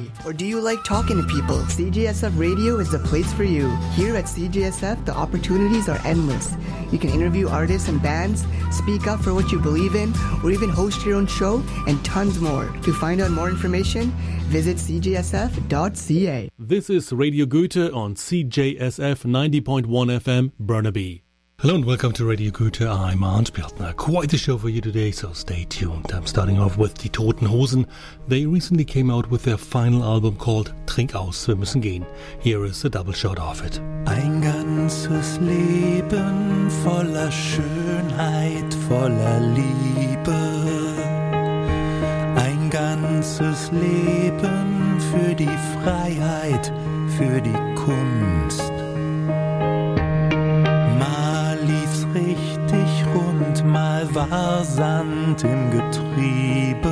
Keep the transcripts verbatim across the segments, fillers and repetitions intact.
busy? Or do you like talking to people? C J S F Radio is the place for you. Here at C J S F, the opportunities are endless. You can interview artists and bands, speak up for what you believe in, or even host your own show, and tons more. To find out more information, visit c j s f dot c a. This is Radio Goethe on C J S F ninety point one F M, Burnaby. Hello and welcome to Radio Goethe. I'm Arndt Bjartner. Quite a show for you today, so stay tuned. I'm starting off with die Toten Hosen. They recently came out with their final album called Trink aus, wir müssen gehen. Here is a double shot of it. Ein ganzes Leben voller Schönheit, voller Liebe. Ein ganzes Leben für die Freiheit, für die Kunst. Richtig rund, mal war Sand im Getriebe.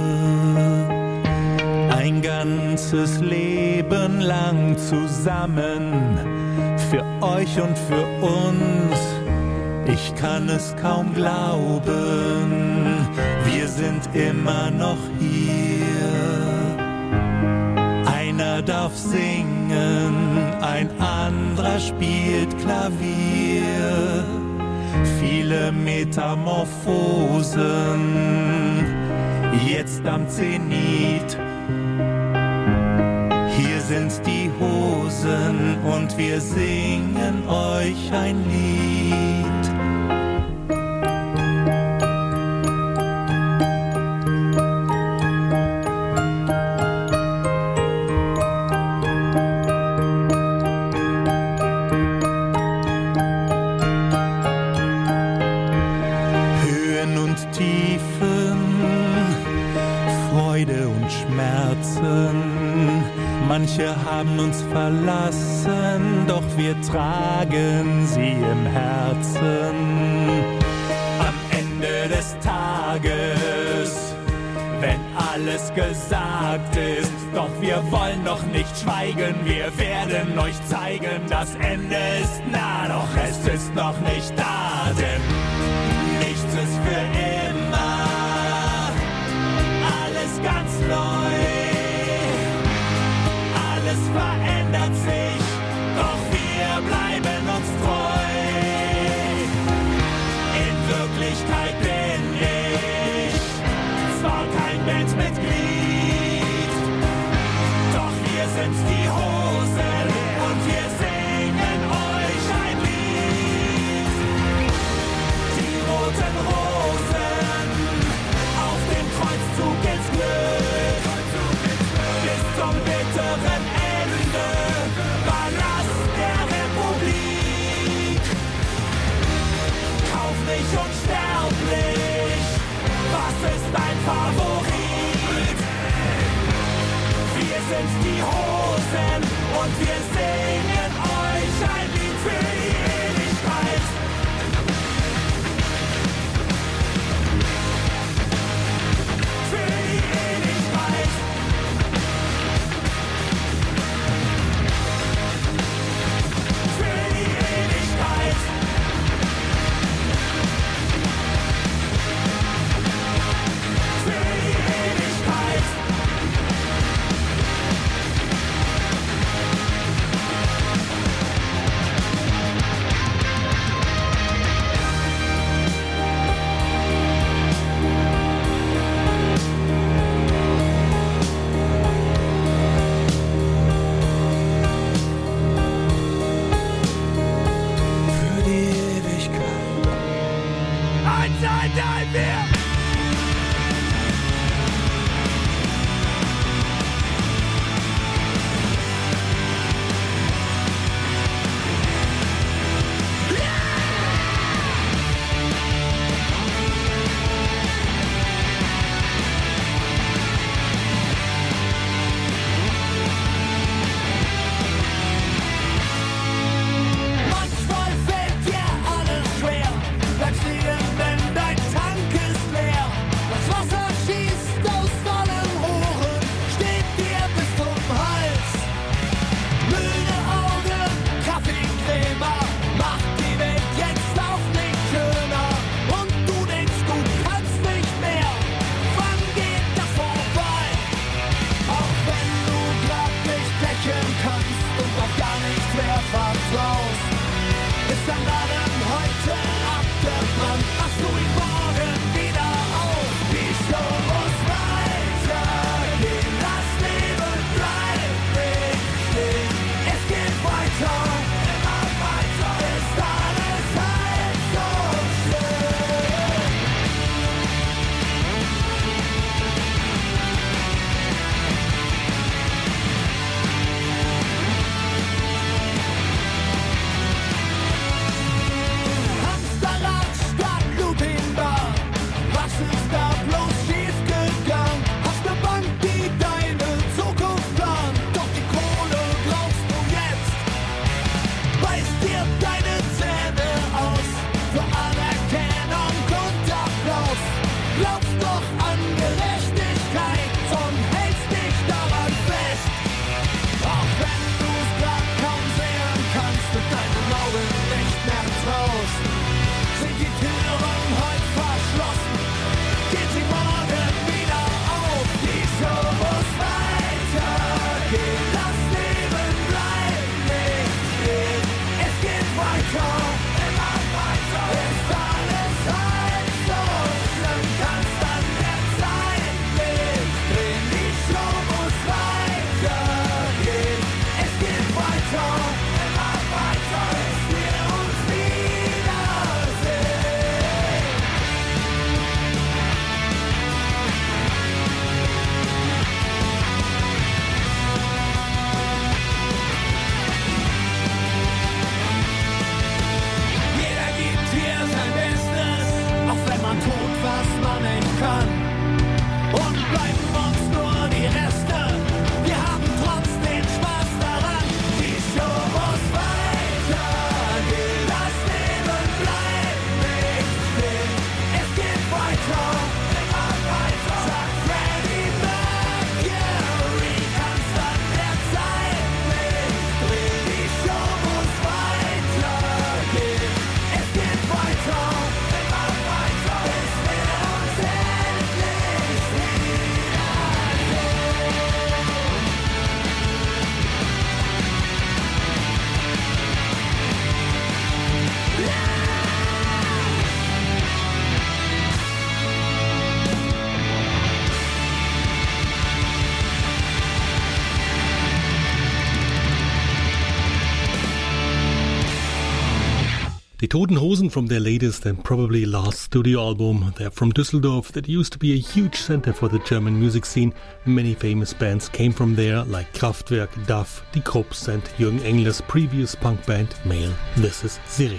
Ein ganzes Leben lang zusammen, für euch und für uns. Ich kann es kaum glauben, wir sind immer noch hier. Einer darf singen, ein anderer spielt Klavier. Viele Metamorphosen, jetzt am Zenit. Hier sind die Hosen und wir singen euch ein Lied. Manche haben uns verlassen, doch wir tragen sie im Herzen. Am Ende des Tages, wenn alles gesagt ist, doch wir wollen noch nicht schweigen, wir werden euch zeigen, das Ende ist nah, doch es ist noch nicht da, denn nichts ist für immer, alles ganz neu. Alles verändert sich, doch wir bleiben uns treu. In Wirklichkeit bin ich zwar kein Bandmitglied, doch wir sind die Hosen und wir singen euch ein Lied. Die roten Rosen auf dem Kreuzzug ins Glück, bis zum bitteren unsterblich, was ist dein Favorit? Wir sind die Hosen und wir singen euch ein Lied für die Ewigkeit. Für die Ewigkeit. Für die Ewigkeit. Die Toten Hosen from their latest and probably last studio album. They're from Düsseldorf, that used to be a huge center for the German music scene. Many famous bands came from there, like Kraftwerk, D A F, Die Krupps and Jürgen Engler's previous punk band, Male. This is Sirene.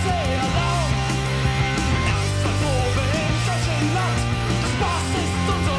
Das Bass ist unser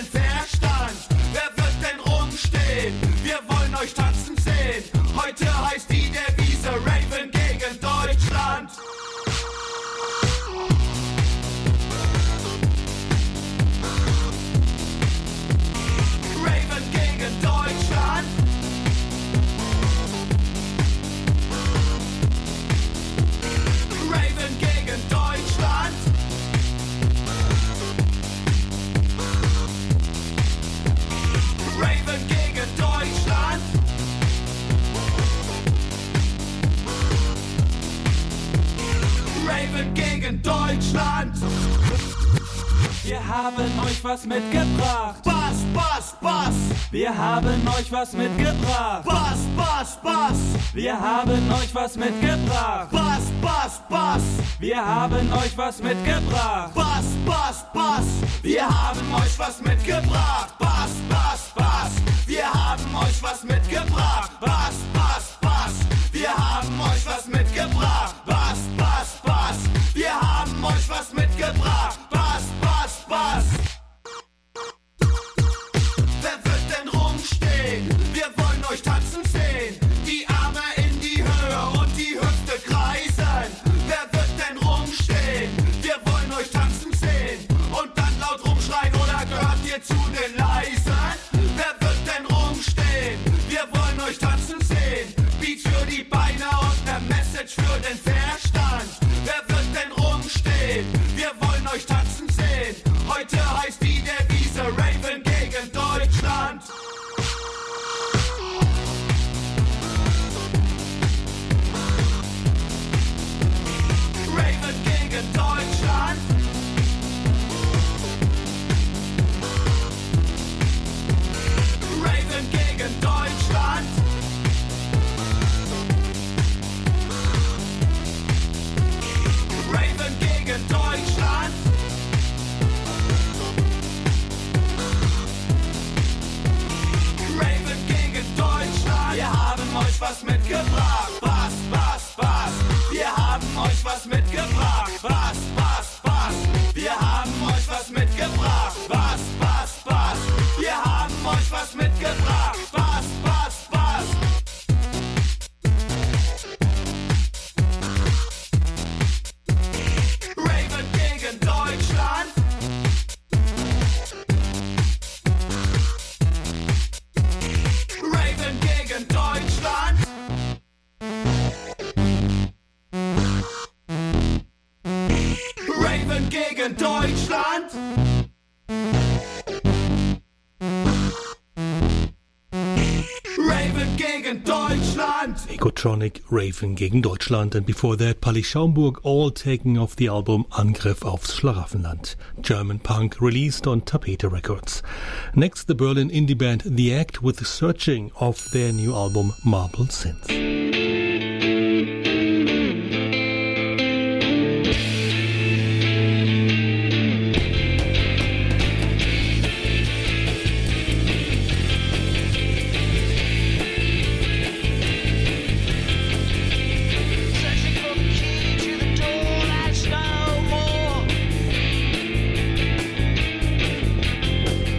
den Verstand. Wer wird denn rumstehen? Wir wollen euch tanzen sehen. Heute heißt die Devise Raven gegen Deutschland. Raven gegen Deutschland. Raven gegen Deutschland. Raven gegen Deutschland. Raven gegen Deutschland. Wir haben euch was mitgebracht. Bass, Bass, Bass. Wir haben euch was mitgebracht. Bass, Bass, Bass. Wir haben euch was mitgebracht. Bass, Bass, Bass. Wir haben euch was mitgebracht. Bass, Bass, Bass. Wir haben euch was mitgebracht. Bass, Bass, Bass. Wir haben euch was mitgebracht. Bass, Bass, Bass. Wir haben euch was mitgebracht. Bass, Bass, Bass. Wir haben euch was mitgebracht. Bass, Bass, Bass. Wer wird denn rumstehen? Wir wollen euch tanzen sehen. Die Arme in die Höhe und die Hüfte kreisen. Wer wird denn rumstehen? Wir wollen euch tanzen sehen. Und dann laut rumschreien oder gehört ihr zu den Leisen? Wer wird denn rumstehen? Wir wollen euch tanzen sehen. Beat für die Beine und ne Message für den Verstand. Wer wird denn rumstehen? Wir wollen euch tanzen sehen. Heute heißt die Devise Raven gegen Deutschland. Raven gegen Deutschland. Raven gegen Deutschland. Raven gegen Deutschland. Raven gegen Deutschland. Wir haben euch was mitgebracht. Bass, Bass, Bass. Wir haben euch was mitgebracht. Bass, Bass, Bass. Wir haben euch was mitgebracht. Bass, Bass, Bass. Wir haben euch was mitgebracht. Bass, Bass, Bass. Raven gegen Deutschland. Raven gegen Deutschland. Raven gegen Deutschland. Raven gegen Deutschland. Egotronic, Raven gegen Deutschland, and before that Palli Schaumburg, all taking off the album Angriff aufs Schlaraffenland. German punk released on Tapete Records. Next, the Berlin indie band The Act with Searching off their new album Marble Synth.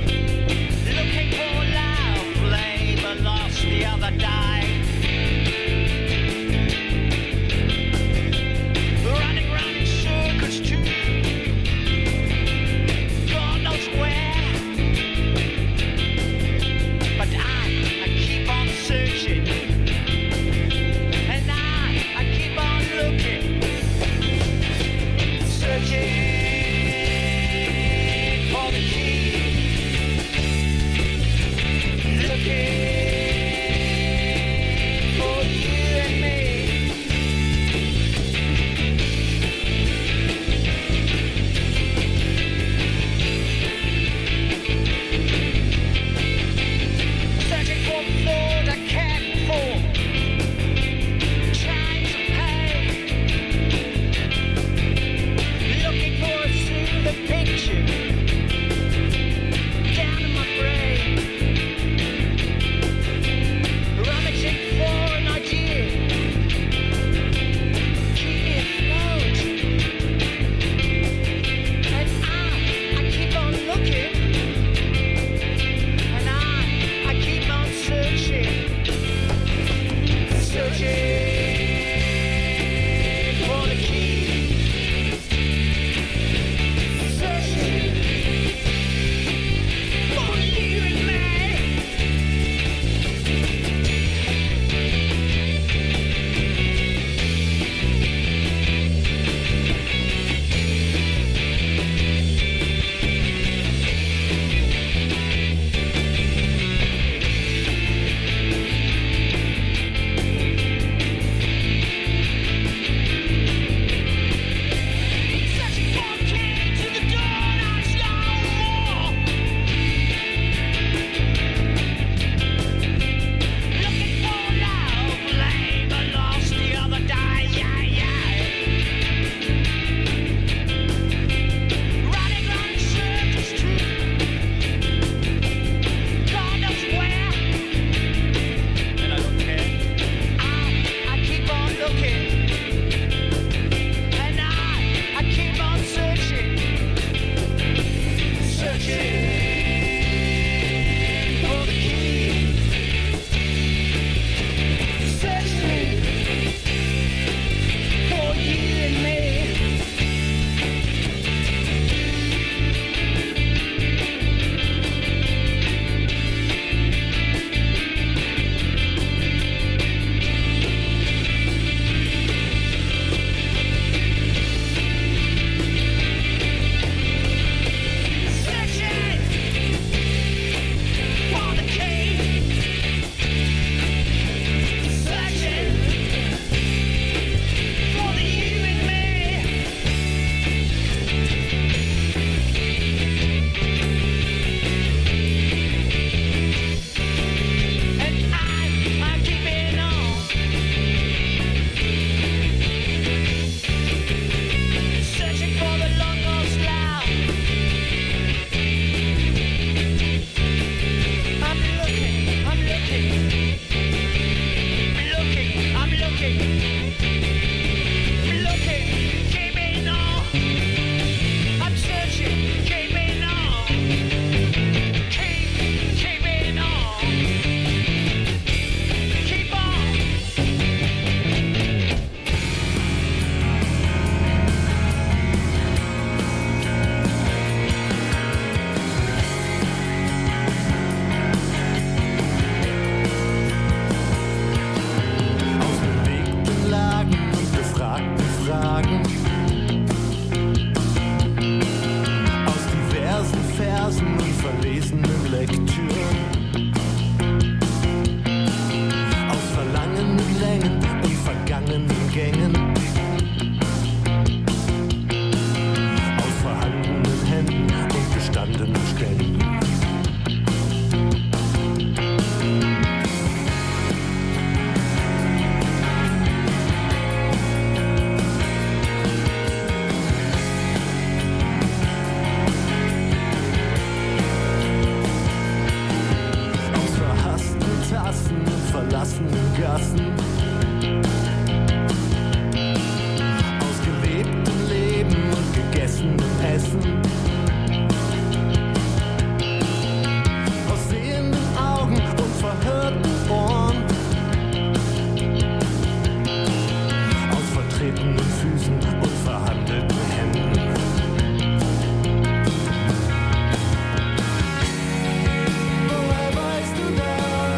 Looking for love, flame, lost the other day. Lektüren. Aus verlangenden Längen und vergangenen Gängen. Aus vorhandenen Händen und gestandenen Stellen. Verlassenen Gassen, aus gelebtem Leben und gegessenem Essen, aus sehenden Augen und verhörten Ohren, aus vertretenen Füßen und verhandelten Händen. Woher weißt du das?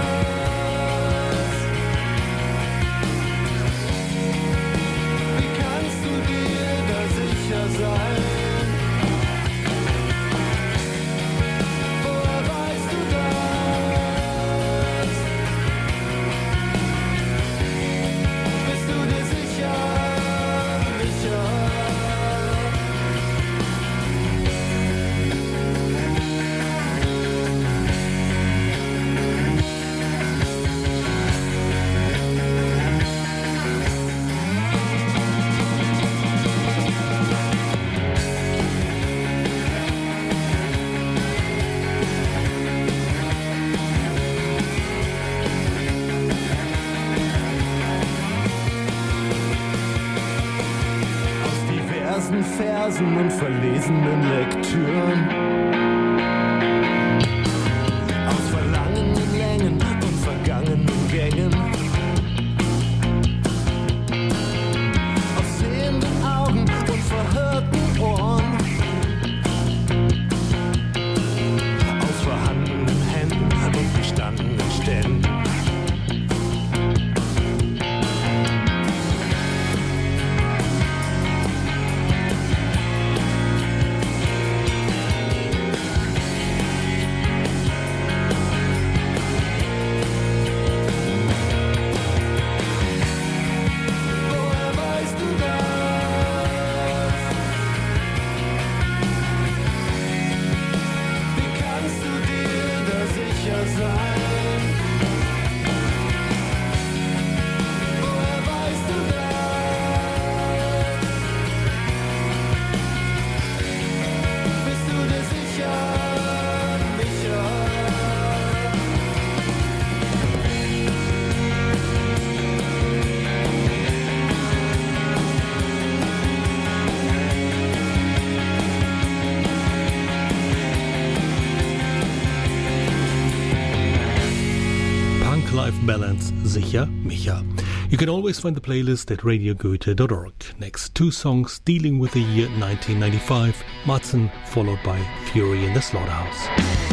Versen und verlesenen Lektüren. Aus verlangenden Längen und vergangenen Gängen. Aus sehenden Augen und verhörten Ohren. Aus vorhandenen Händen und gestandenen Ständen. Life Balance, sicher Micha. You can always find the playlist at radio goethe dot org. Next, two songs dealing with the year nineteen ninety-five, Matzen, followed by Fury in the Slaughterhouse.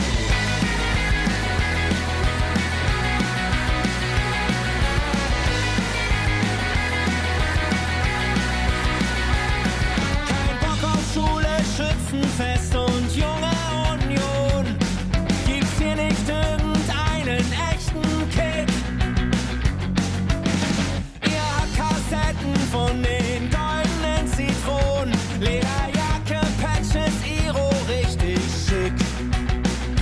Kein Bock auf Schule, Schützenfest und junge Union. Gibt's hier nicht irgendeinen echten Kick? Ihr habt Kassetten von den goldenen Zitronen, Lederjacke, Patches, Iro, richtig schick.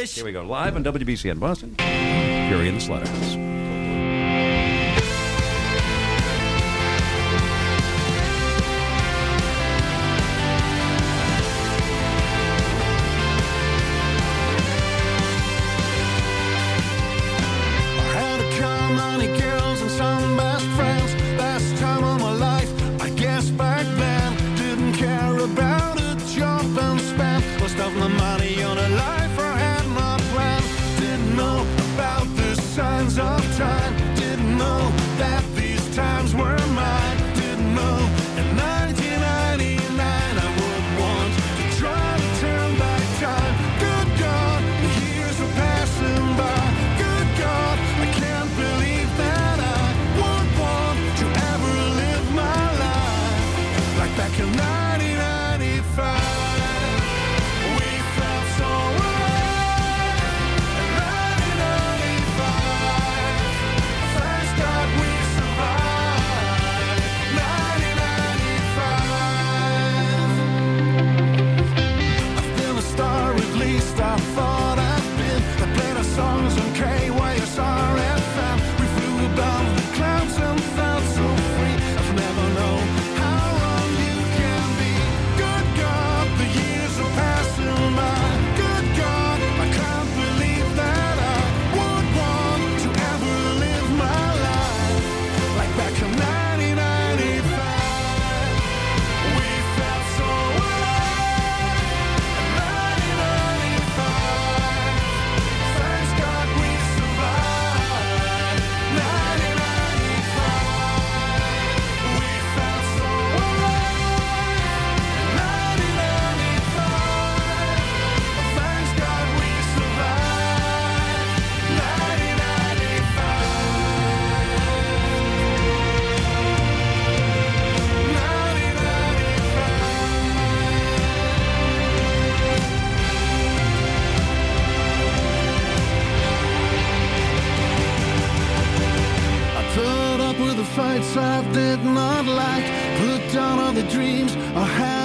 wish. Here we go. Live on W B C N Boston. Fury in the Slaughterhouse. Fights I did not like, put down all the dreams I had.